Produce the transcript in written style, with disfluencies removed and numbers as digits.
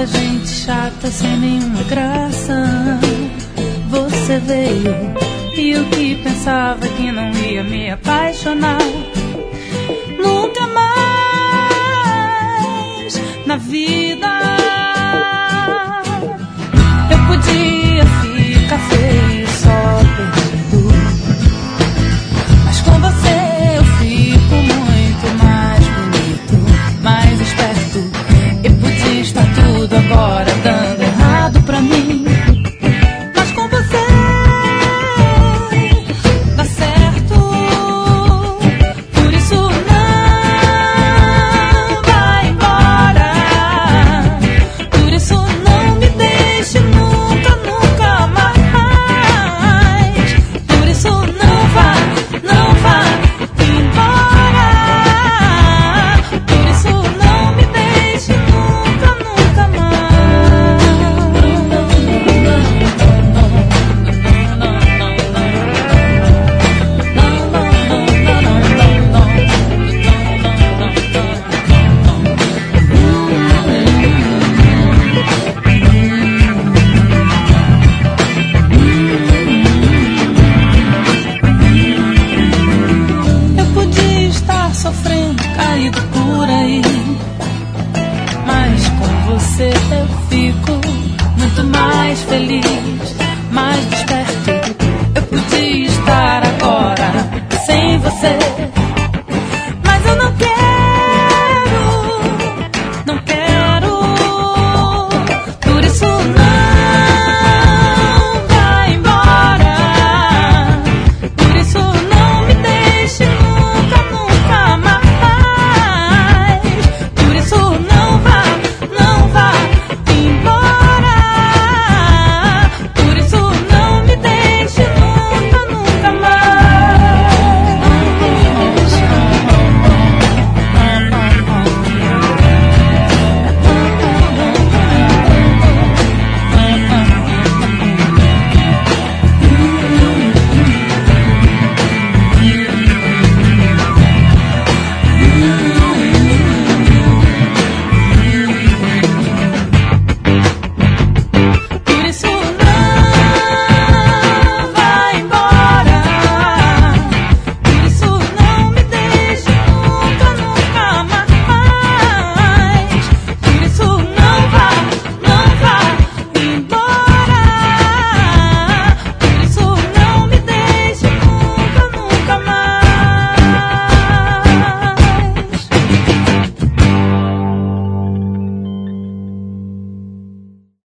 Aquela gente chata sem nenhuma graça. Você veio e eu que pensava que não ia me apaixonar nunca mais na vida. Eu podia ficar feio só perdido, mas com você eu fico muito mais bonito, mais esperto. Eu podia estar tudo agora dando errado pra mim, mas com você dá certo. Por isso não vai embora, por isso não me deixe nunca, nunca mais. Por isso não vá embora, por isso não me deixe nunca, nunca Eu podia estar sofrendo, caído por aí, mas com você eu fico muito mais feliz, mais desperto.